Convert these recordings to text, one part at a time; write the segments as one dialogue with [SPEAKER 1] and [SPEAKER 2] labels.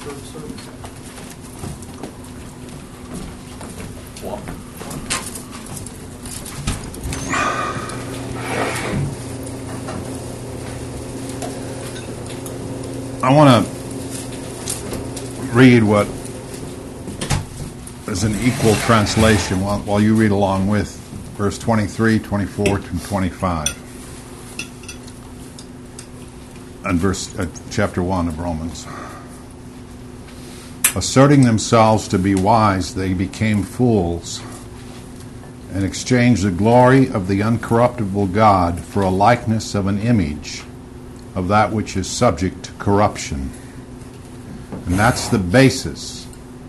[SPEAKER 1] third service?
[SPEAKER 2] I want to read what is an equal translation while you read along with verse 23, 24, and 25. And chapter 1 of Romans. Asserting themselves to be wise, they became fools and exchanged the glory of the uncorruptible God for a likeness of an image of that which is subject to corruption. And that's the basis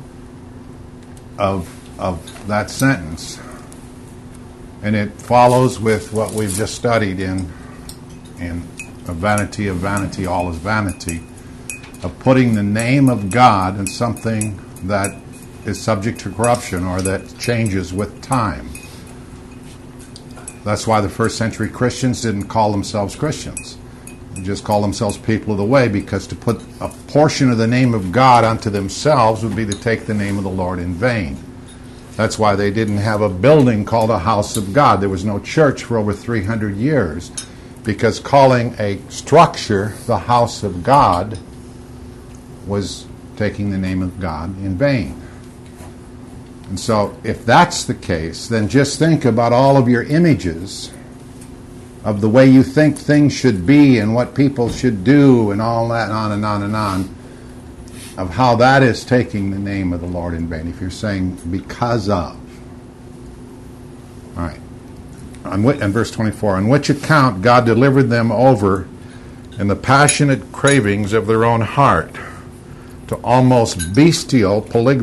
[SPEAKER 2] of that sentence. And it follows with what we've just studied in A Vanity of Vanity, All is Vanity, of putting the name of God in something that is subject to corruption or that changes with time. That's why the first century Christians didn't call themselves Christians. They just called themselves people of the way, because to put a portion of the name of God unto themselves would be to take the name of the Lord in vain. That's why they didn't have a building called a house of God. There was no church for over 300 years, because calling a structure the house of God was taking the name of God in vain. And so if that's the case, then just think about all of your images of the way you think things should be and what people should do and all that, and on and on and on, of how that is taking the name of the Lord in vain. If you're saying because of. All right. And verse 24, on which account God delivered them over in the passionate cravings of their own heart to almost bestial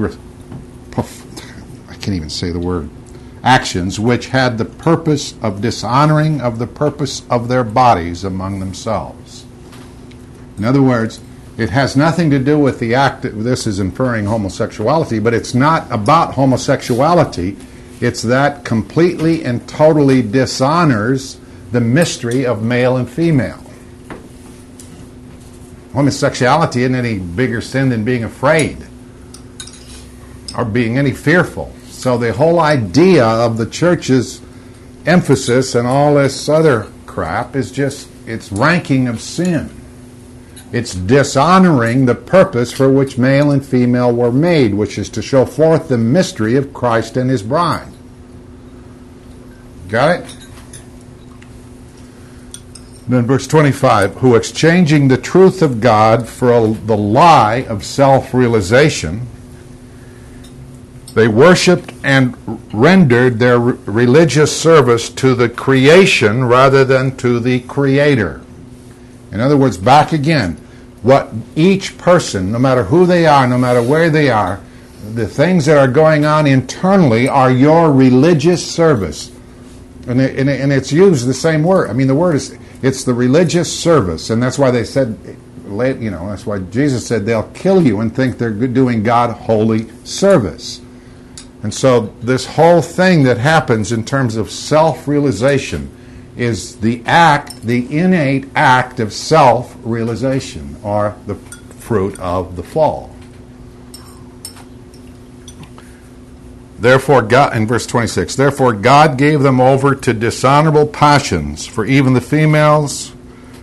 [SPEAKER 2] I can't even say the word, actions which had the purpose of dishonoring of the purpose of their bodies among themselves. In other words, it has nothing to do with the act. This is inferring homosexuality, but it's not about homosexuality. It's that completely and totally dishonors the mystery of male and female. Homosexuality isn't any bigger sin than being afraid or being any fearful. So the whole idea of the church's emphasis and all this other crap is just, it's ranking of sin. It's dishonoring the purpose for which male and female were made, which is to show forth the mystery of Christ and His bride. Got it? Then verse 25, who exchanging the truth of God for the lie of self-realization, they worshipped and rendered their religious service to the creation rather than to the Creator. In other words, back again, what each person, no matter who they are, no matter where they are, the things that are going on internally are your religious service. And it's used the same word. I mean, the word is, it's the religious service. And that's why they said, that's why Jesus said they'll kill you and think they're doing God holy service. And so this whole thing that happens in terms of self-realization is the innate act of self-realization, or the fruit of the fall. Therefore, God, in verse 26, therefore God gave them over to dishonorable passions, for even the females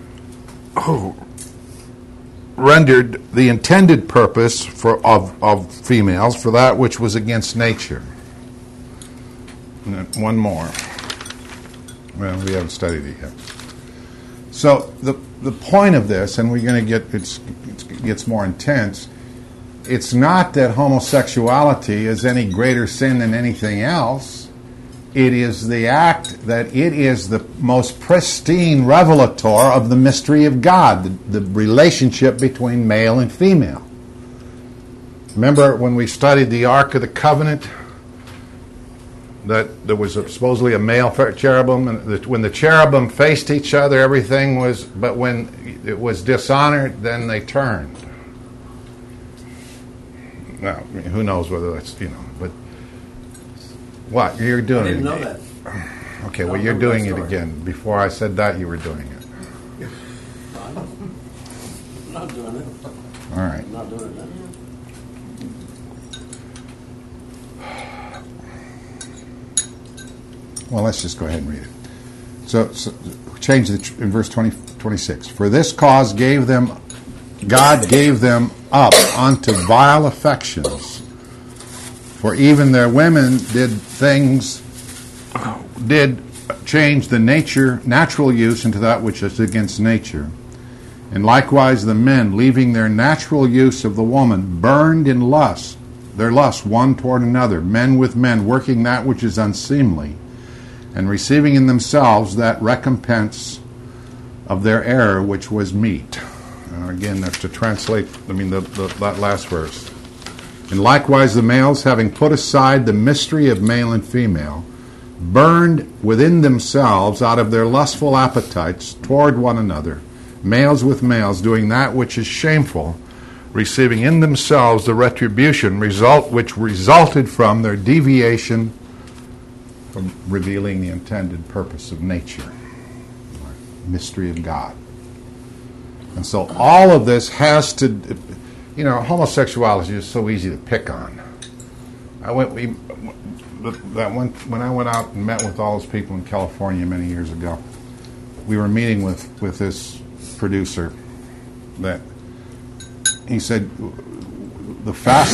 [SPEAKER 2] rendered the intended purpose of females for that which was against nature. And then one more. Well, we haven't studied it yet. So the point of this, and we're going to get, it gets more intense, it's not that homosexuality is any greater sin than anything else. It is the act that it is the most pristine revelator of the mystery of God, the relationship between male and female. Remember when we studied the Ark of the Covenant, that there was supposedly a male cherubim, and when the cherubim faced each other, everything was, but when it was dishonored, then they turned. Now, I mean, who knows whether that's, but what? You're doing it again.
[SPEAKER 1] I didn't know that.
[SPEAKER 2] Okay, well, you're doing it again. Before I said that, you were doing it.
[SPEAKER 1] I'm not doing it.
[SPEAKER 2] All right.
[SPEAKER 1] I'm not doing it now.
[SPEAKER 2] Well, let's just go ahead and read it. So change in verse 26. For this cause God gave them up unto vile affections. For even their women did change the natural use into that which is against nature. And likewise the men, leaving their natural use of the woman, burned in lust, their lust one toward another, men with men, working that which is unseemly, and receiving in themselves that recompense of their error which was meet. Again, that's to translate, that last verse. And likewise the males, having put aside the mystery of male and female, burned within themselves out of their lustful appetites toward one another, males with males, doing that which is shameful, receiving in themselves the retribution which resulted from their deviation from revealing the intended purpose of nature, mystery of God. And so all of this has to, homosexuality is so easy to pick on. When I went out and met with all those people in California many years ago, we were meeting with this producer that he said the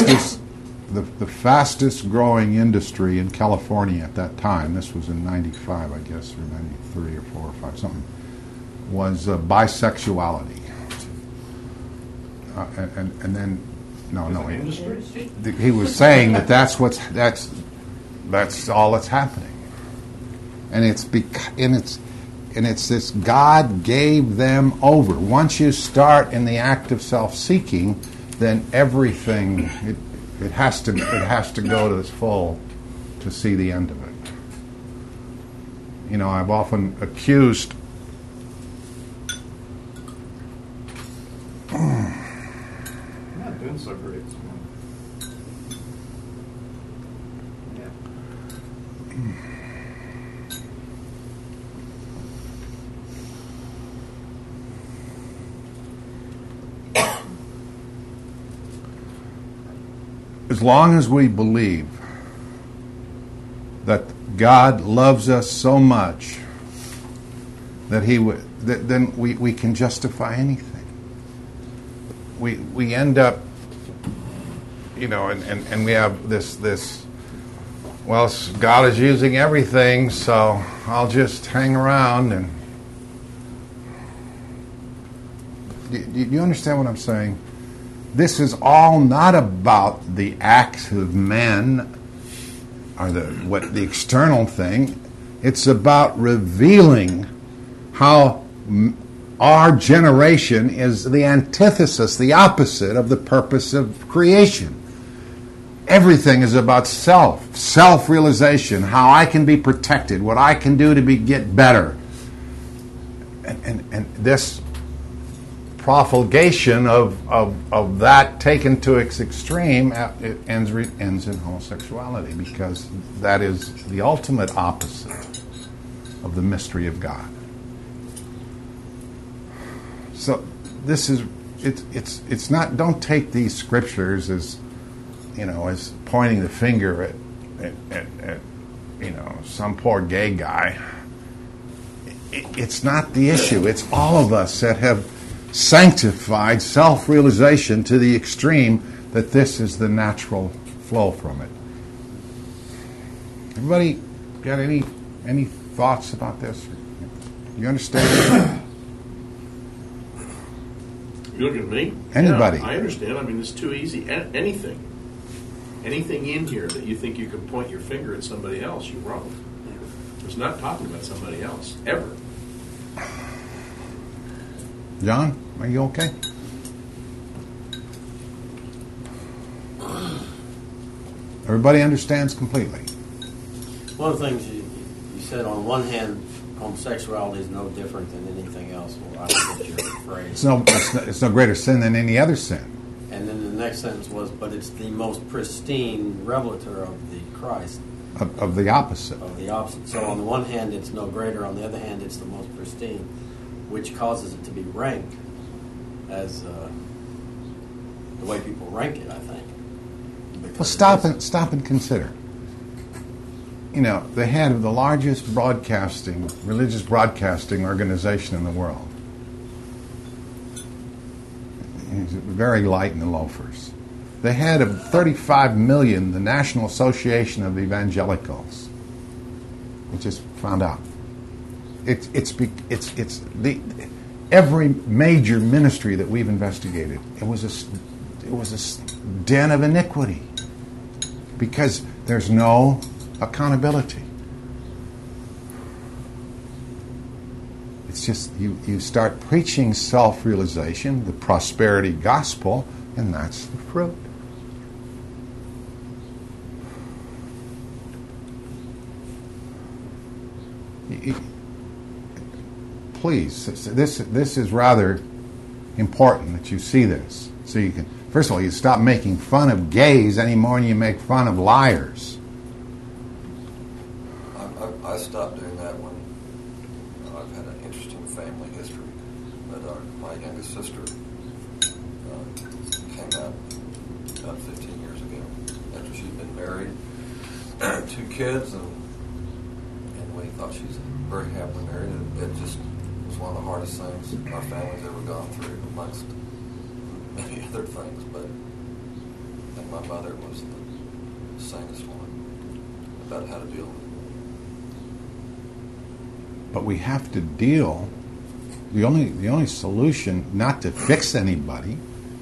[SPEAKER 2] fastest growing industry in California at that time, this was in 95, I guess, or 93 or 4 or 5, something, was bisexuality. And then, he was saying that's all that's happening, and it's this God gave them over. Once you start in the act of self-seeking, then everything it has to go to its full to see the end of it. I've often accused.
[SPEAKER 3] Doing so great. Yeah.
[SPEAKER 2] As long as we believe that God loves us so much that then we can justify anything. We end up, and we have this. Well, God is using everything, so I'll just hang around. And do you understand what I'm saying? This is all not about the acts of men or the external thing. It's about revealing how our generation is the antithesis, the opposite of the purpose of creation. Everything is about self-realization, how I can be protected, what I can do to get better. And this profligation of that taken to its extreme, it ends in homosexuality, because that is the ultimate opposite of the mystery of God. So this is it's not. Don't take these scriptures as as pointing the finger at some poor gay guy. It's not the issue. It's all of us that have sanctified self-realization to the extreme that this is the natural flow from it. Everybody got any thoughts about this? You understand?
[SPEAKER 3] You look at me?
[SPEAKER 2] Anybody.
[SPEAKER 3] Yeah, I understand. It's too easy. Anything in here that you think you can point your finger at somebody else, you're wrong. It's not talking about somebody else, ever.
[SPEAKER 2] John, are you okay? Everybody understands completely.
[SPEAKER 1] One of the things you said, on one hand, homosexuality is no different than anything else. Well, I don't get your phrase.
[SPEAKER 2] It's no greater sin than any other sin.
[SPEAKER 1] And then the next sentence was, but it's the most pristine revelatory of the Christ.
[SPEAKER 2] Of the opposite.
[SPEAKER 1] Of the opposite. So on the one hand, it's no greater. On the other hand, it's the most pristine, which causes it to be ranked as the way people rank it, I think.
[SPEAKER 2] Well, stop and consider. You know, the head of the largest religious broadcasting organization in the world. He's very light in the loafers. The head of 35 million, the National Association of Evangelicals. We just found out. Every major ministry that we've investigated, it was a den of iniquity because there's no accountability. It's just you start preaching self-realization, the prosperity gospel, and that's the fruit. Please, this is rather important that you see this. So you can, first of all, you stop making fun of gays any more than you make fun of liars.
[SPEAKER 4] I stopped doing that when I've had an interesting family history. But my youngest sister came out about 15 years ago after she'd been married, 2 kids, and we thought she was very happily married. It just was one of the hardest things our family's ever gone through, amongst many other things. But I think my mother was the sanest one about how to deal with it.
[SPEAKER 2] But we have to deal. The only solution, not to fix anybody.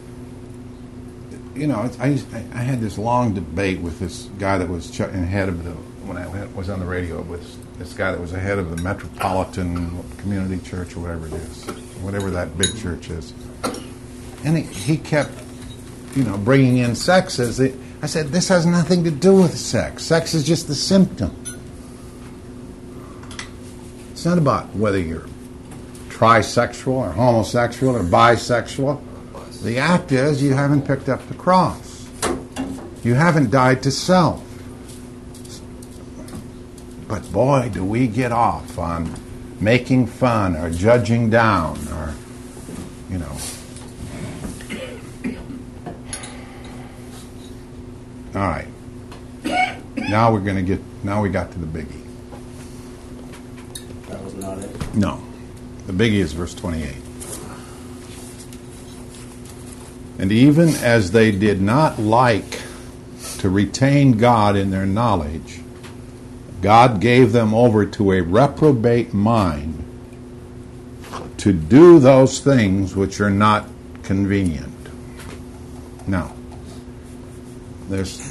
[SPEAKER 2] You know, I had this long debate with this guy that was head of the, when I was on the radio, with this guy that was the head of the Metropolitan Community Church or whatever it is, whatever that big church is, and he kept, bringing in sex as I said, this has nothing to do with sex. Sex is just the symptom. It's not about whether you're trisexual or homosexual or bisexual. The act is you haven't picked up the cross. You haven't died to self. But boy, do we get off on making fun or judging down or, All right. Now we got to the biggie.
[SPEAKER 1] That was not it?
[SPEAKER 2] No. The biggie is verse 28. And even as they did not like to retain God in their knowledge, God gave them over to a reprobate mind to do those things which are not convenient. Now, this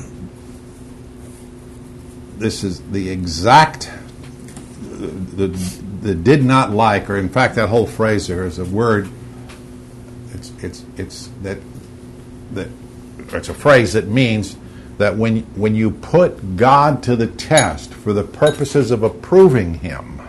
[SPEAKER 2] is the exact, the did not like, or in fact that whole phrase there is a word, it's a phrase that means that when you put God to the test for the purposes of approving Him,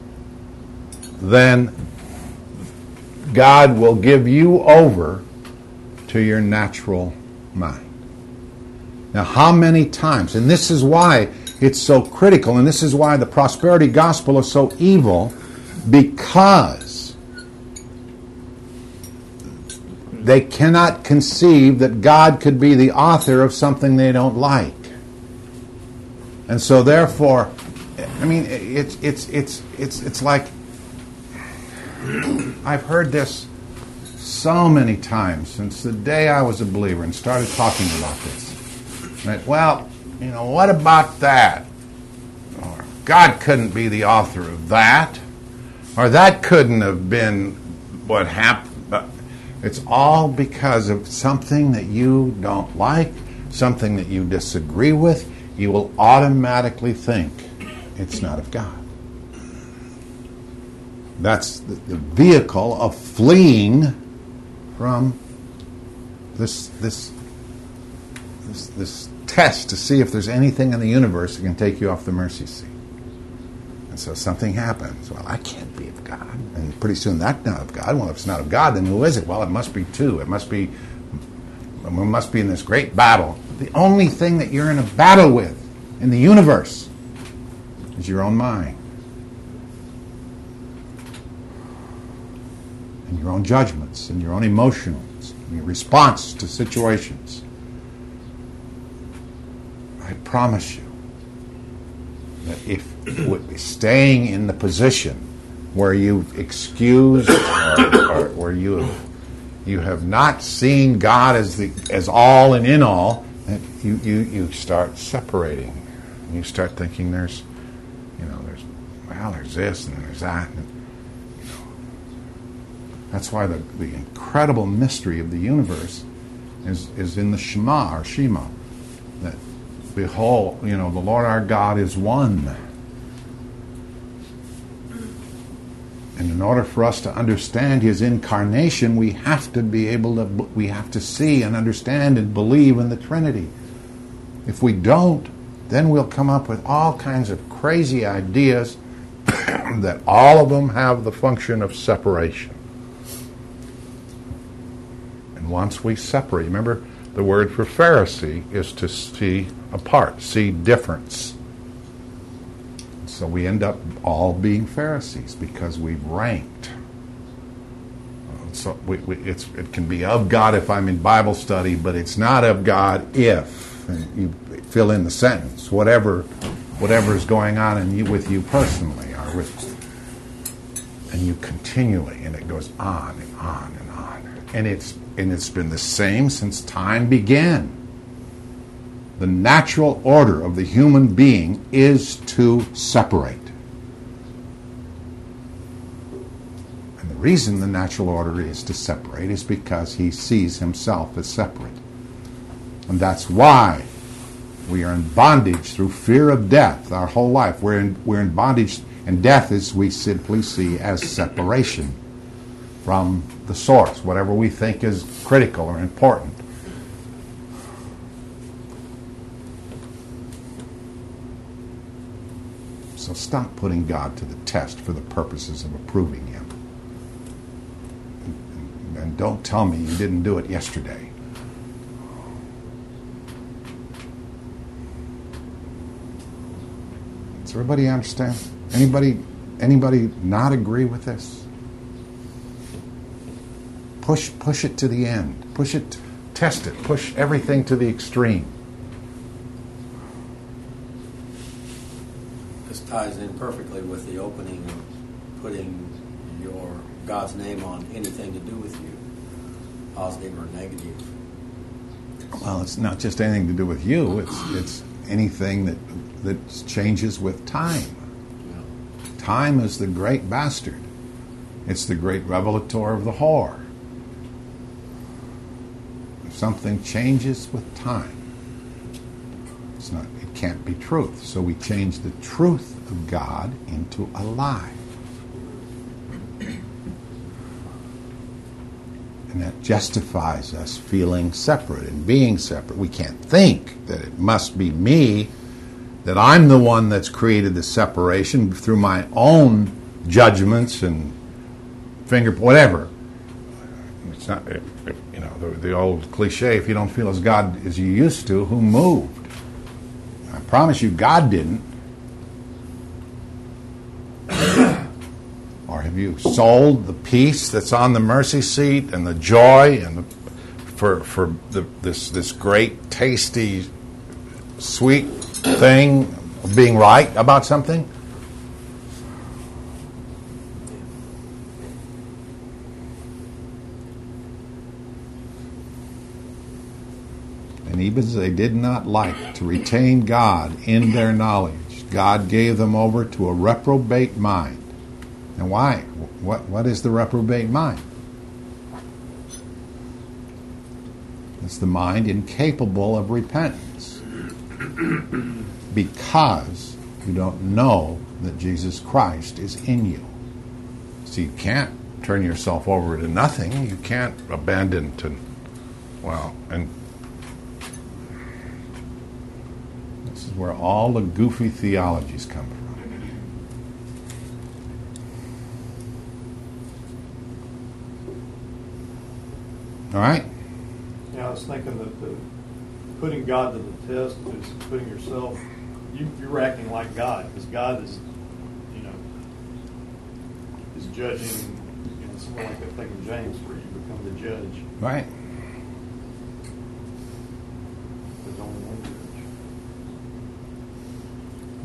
[SPEAKER 2] then God will give you over to your natural mind. Now, how many times, and this is why it's so critical, and this is why the prosperity gospel is so evil, because they cannot conceive that God could be the author of something they don't like. And so therefore, it's like, I've heard this so many times since the day I was a believer and started talking about this. Right? Well, what about that? Or God couldn't be the author of that. Or that couldn't have been what happened. It's all because of something that you don't like, something that you disagree with. You will automatically think it's not of God. That's the vehicle of fleeing from this test to see if there's anything in the universe that can take you off the mercy seat. And so something happens. Well, I can't be of God. And pretty soon that's not of God. Well, if it's not of God, then who is it? Well, it must be two. We must be in this great battle. The only thing that you're in a battle with in the universe is your own mind. And your own judgments and your own emotions. your response to situations. I promise you that if staying in the position where you've excused or where you have not seen God as all and in all, that you start separating. You start thinking there's this and there's that. And, that's why the incredible mystery of the universe is in the Shema or Shema. That behold, the Lord our God is one. And in order for us to understand His incarnation, we have to see and understand and believe in the Trinity. If we don't, then we'll come up with all kinds of crazy ideas that all of them have the function of separation. And once we separate, remember the word for Pharisee is to see apart, see difference. So we end up all being Pharisees because we've ranked. So it can be of God if I'm in Bible study, but it's not of God if, and you fill in the sentence, whatever is going on with you personally, and you continually, and it goes on and on and on, and it's been the same since time began. The natural order of the human being is to separate. And the reason the natural order is to separate is because he sees himself as separate. And that's why we are in bondage through fear of death our whole life. We're in bondage, and death is we simply see as separation from the source, whatever we think is critical or important. So stop putting God to the test for the purposes of approving Him. And don't tell me you didn't do it yesterday. Does everybody understand? Anybody not agree with this? Push it to the end. Push it, test it. Push everything to the extreme.
[SPEAKER 1] This ties in perfectly with the opening of putting your God's name on anything to do with you, positive or negative.
[SPEAKER 2] Well, it's not just anything to do with you. It's anything that changes with time.
[SPEAKER 1] Yeah.
[SPEAKER 2] Time is the great bastard. It's the great revelator of the whore. If something changes with time, it can't be truth. So we change the truth of God into a lie. And that justifies us feeling separate and being separate. We can't think that it must be me, that I'm the one that's created the separation through my own judgments and whatever. It's not, the old cliche, if you don't feel as God as you used to, who moved? I promise you God didn't. Or have you sold the peace that's on the mercy seat and the joy and this great, tasty, sweet thing of being right about something? And even as they did not like to retain God in their knowledge, God gave them over to a reprobate mind. And why? What is the reprobate mind? It's the mind incapable of repentance. Because you don't know that Jesus Christ is in you. So you can't turn yourself over to nothing. You can't abandon and this is where all the goofy theologies come from. All right?
[SPEAKER 5] Yeah, I was thinking that putting God to the test is putting yourself, you're acting like God, because God is, is judging, something like that thing in James, where you become the judge.
[SPEAKER 2] Right.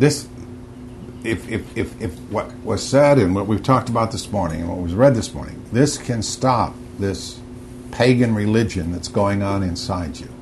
[SPEAKER 2] this, if what was said and what we've talked about this morning and what was read this morning, this can stop this pagan religion that's going on inside you.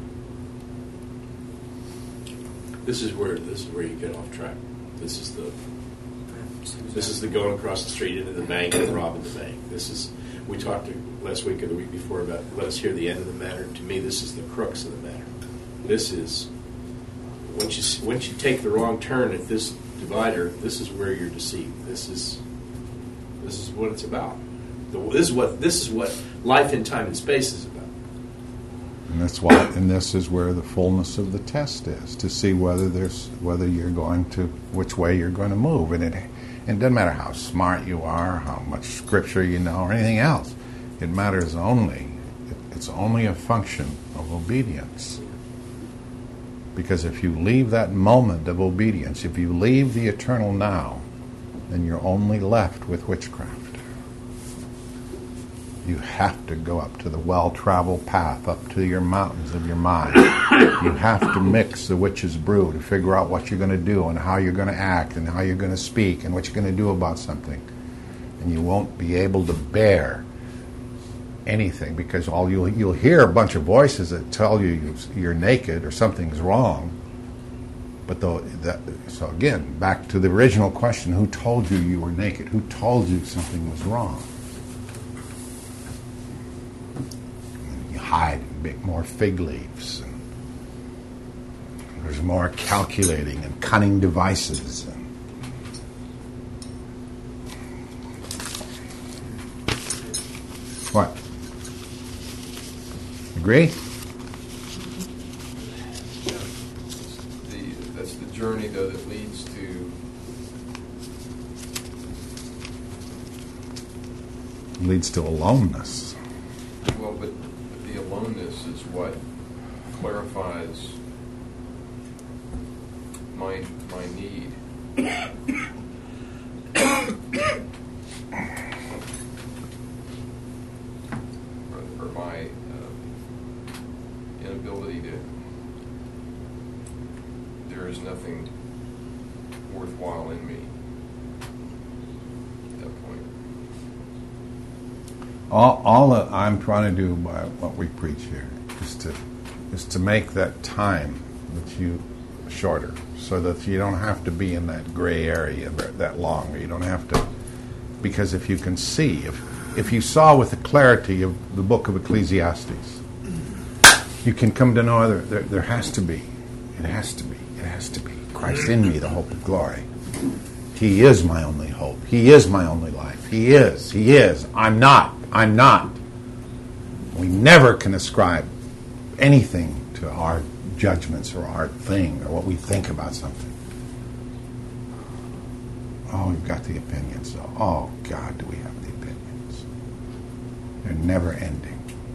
[SPEAKER 3] This is where you get off track. This is the going across the street into the bank and robbing the bank. We talked last week or the week before about let us hear the end of the matter. To me, this is the crux of the matter. This is once you take the wrong turn at this divider, this is where you're deceived. This is what it's about. This is what life in time and space is about.
[SPEAKER 2] And that's why, and this is where the fullness of the test is, to see whether you're going to, which way you're going to move. And it doesn't matter how smart you are, how much scripture you know, or anything else. It matters it's only a function of obedience. Because if you leave that moment of obedience, if you leave the eternal now, then you're only left with witchcraft. You have to go up to the well-traveled path, up to your mountains of your mind. You have to mix the witch's brew to figure out what you're going to do and how you're going to act and how you're going to speak and what you're going to do about something. And you won't be able to bear anything because you'll hear a bunch of voices that tell you you're naked or something's wrong. But so again, back to the original question, who told you were naked? Who told you something was wrong? Hide and make more fig leaves. And there's more calculating and cunning devices. What? Agree?
[SPEAKER 4] That's the journey, though, that leads
[SPEAKER 2] to aloneness.
[SPEAKER 4] Well, but the aloneness is what clarifies my need. or my inability to. There is nothing worthwhile in me at that point.
[SPEAKER 2] All that I'm trying to do by what we preach here is to make that time with you shorter, so that you don't have to be in that gray area that long. You don't have to, because if you can see, if you saw with the clarity of the book of Ecclesiastes, you can come to know there has to be. It has to be Christ in me, the hope of glory. He is my only hope. He is my only life. He is. I'm not. We never can ascribe anything to our judgments or our thing or what we think about something. Oh, we've got the opinions. Oh, God, do we have the opinions? They're never ending.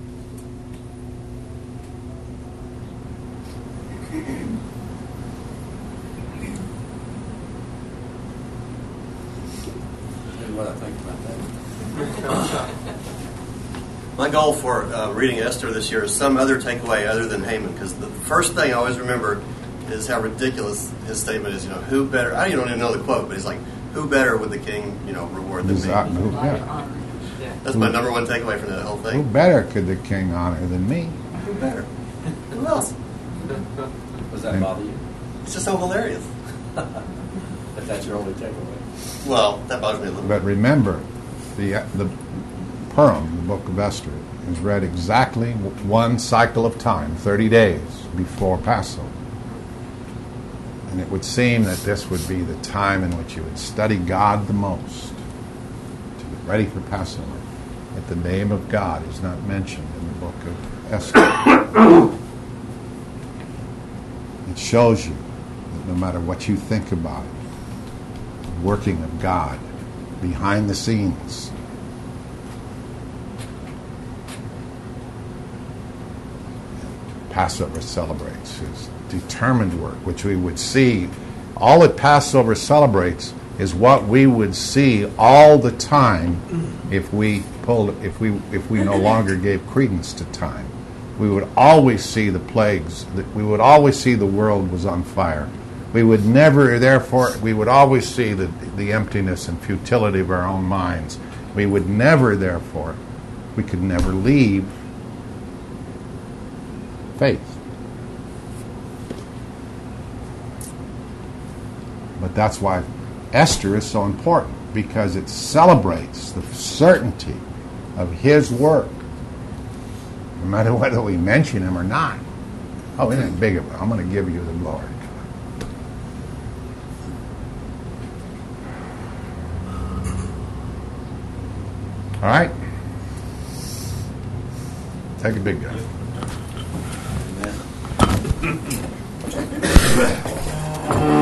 [SPEAKER 1] What I think about that.
[SPEAKER 6] My goal for reading Esther this year is some other takeaway other than Haman, because the first thing I always remember is how ridiculous his statement is. Who better? I don't even know the quote, but he's like, "Who better would the king, reward than me?" That's my number one takeaway from that whole thing.
[SPEAKER 2] Who better could the king honor than me?
[SPEAKER 6] Who better? Who else?
[SPEAKER 1] Does that bother you?
[SPEAKER 6] It's just so hilarious.
[SPEAKER 1] If that's your only takeaway.
[SPEAKER 6] Well, that bothers me a little.
[SPEAKER 2] But remember, the Purim, the book of Esther, is read exactly one cycle of time, 30 days before Passover. And it would seem that this would be the time in which you would study God the most, to get ready for Passover. Yet the name of God is not mentioned in the book of Esther. It shows you that no matter what you think about it, the working of God behind the scenes, Passover celebrates his determined work, which we would see. All that Passover celebrates is what we would see all the time if we no longer gave credence to time. We would always see the plagues. We would always see the world was on fire. We would never, therefore, we would always see the emptiness and futility of our own minds. We would never, therefore, we could never leave faith. But that's why Esther is so important, because it celebrates the certainty of his work, no matter whether we mention him or not. Oh, isn't it big of it? I'm going to give you the glory. All right? Take a big guy.
[SPEAKER 1] Amen.